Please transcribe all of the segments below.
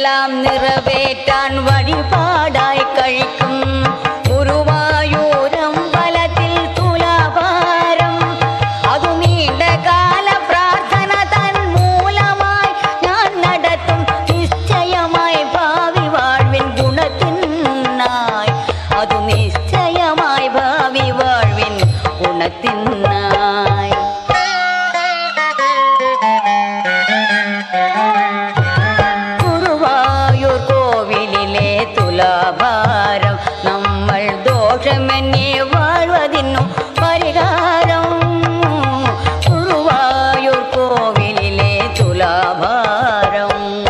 എല്ലാം നിറവേറ്റാൻ വഴിപാടായി കഴിക്കും ഗുരുവായൂരമ്പലത്തിൽ തുലാഭാരം. അതു നീണ്ട കാല പ്രാർത്ഥന തൻ മൂലമായി ഞാൻ നടത്തും നിശ്ചയമായി ഭാവി വാഴ്വിൻ ഗുണത്തിനായി. അതു നിശ്ചയമായി ഭാവി വാഴ്വിൻ ഗുണത്തിനായി. തുലാഭാരം നമ്മൾ ദോഷമെന്നെ വാഴ്വതിന്നു പരിഹാരം. ഗുരുവായൂർ കോവിലിലെ തുലാഭാരം.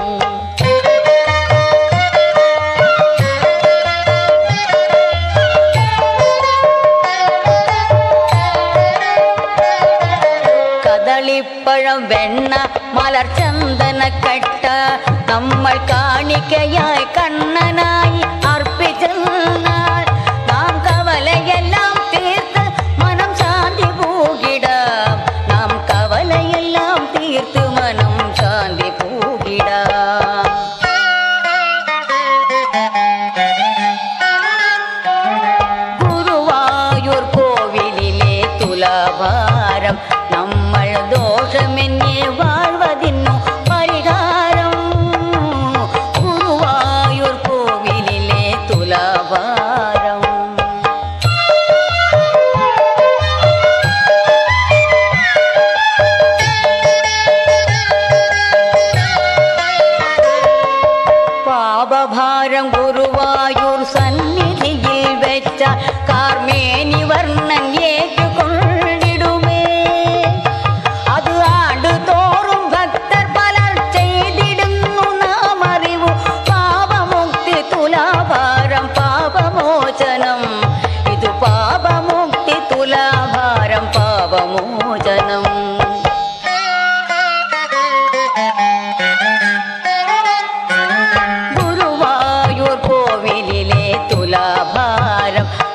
കദളിപ്പഴം വെണ്ണ മലർചന്ദനക്കട്ട നമ്മൾ കാണിക്കയായി കണ്ണനായി അർപ്പിച്ചെന്നാൽ നാം കവലയെല്ലാം തീർത്ത് മനം ശാന്തി പൂകിടാം. നാം കവലയെല്ലാം തീർത്ത് മനം ശാന്തി പൂകിടാം. ഗുരുവായൂർ കോവിലിലെ തുലാഭാരം നമ്മൾ ദോഷമെന്നെ വാഴ്വതിന്നു പരിഹാരം. ഗുരുവായൂർ കോവിലിലെ തുലാഭാരം. പാപഭാരം ഗുരുവായൂർ സന്നിധിയിൽ വെച്ച കാർമേനി വർണ്ണൻ ഏറ്റുകൊണ്ടിടുമേ. അത് ആണ്ടുതോറും ഭക്തർ പലർ ചെയ്തിടുന്നു നാം അറിവു. പാപമുക്തി തുലാഭാരം പാപമോചനം. ഇത് പാപമുക്തി തുലാഭാരം പാപമോചനം. ഗുരുവായൂർ കോവിലിലെ തുലാഭാരം